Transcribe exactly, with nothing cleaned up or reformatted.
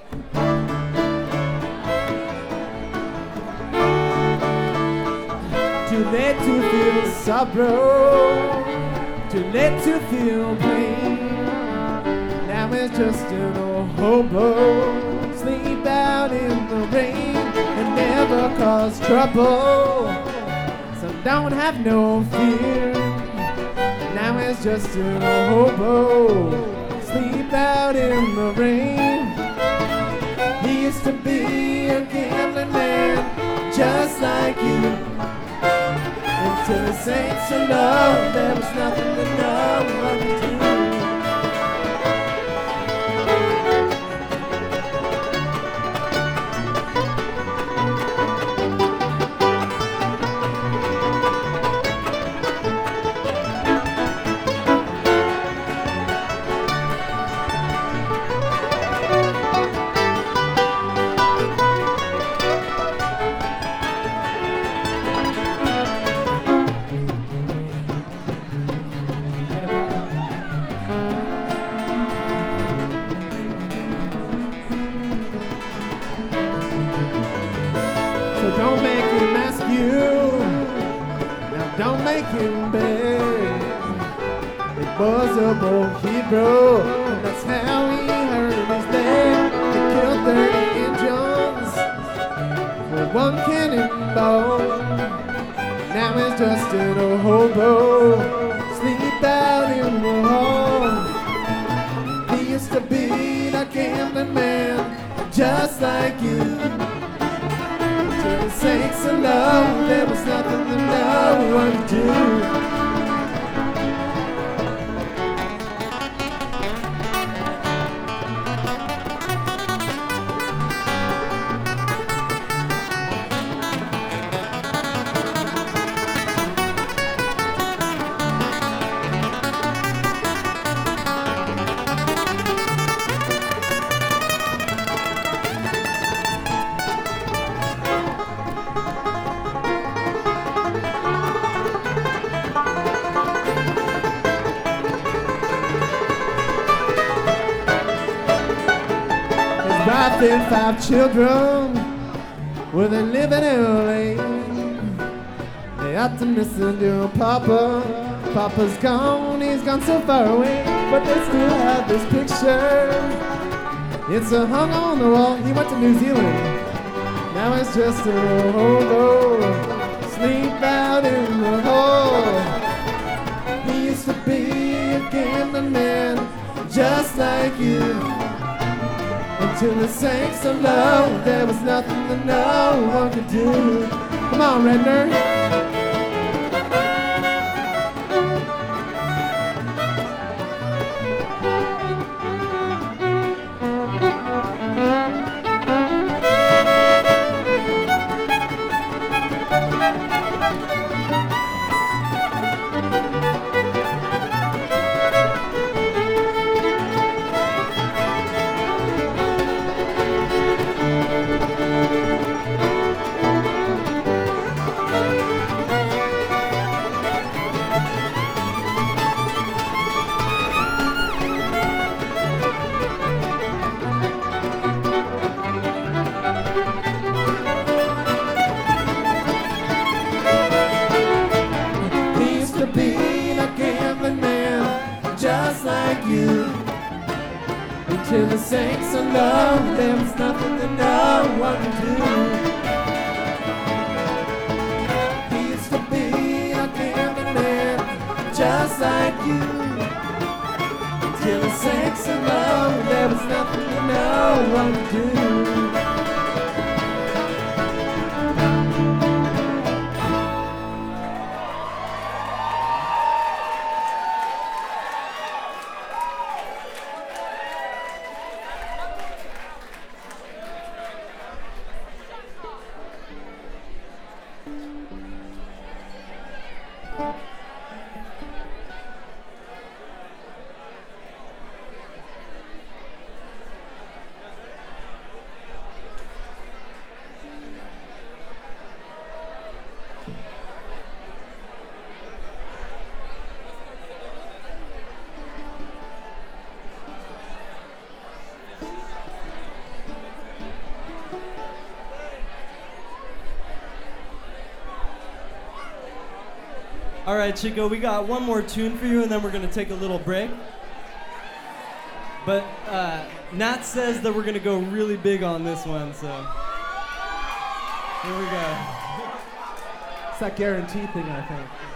Too late to feel sorrow, too late to feel pain. Now it's just an old hobo, sleep out in the rain and never cause trouble. So don't have no fear. Now it's just an old hobo, sleep out in the rain. He used to be a gambling man, just like you. Until the saints of love, there was nothing to know what to do. So don't make him ask you, now don't make him beg. It was a bold hero, and that's how he hurt his leg. He killed thirty Indians with one cannonball. Now he's just an old hobo, sleep out in the hall. He used to be a gambling man, just like you. For the sakes of love, there was nothing that no one could do. Wife and five children, where they live in L A. They have to listen to Papa. Papa's gone, he's gone so far away, but they still have this picture. It's a hung on the wall. He went to New Zealand. Now it's just a hobo, sleep out in the hall. He used to be a gambling man, just like you. Until the sakes of love, there was nothing that no one could do. Come on, Redner. Until the sakes of love, there was nothing that no one could do. He used to be a gambling man, just like you. Until the sakes of love, there was nothing that no one could do. All right, Chico, we got one more tune for you, and then we're going to take a little break. But uh, Nat says that we're going to go really big on this one, so here we go. It's that guarantee thing, I think.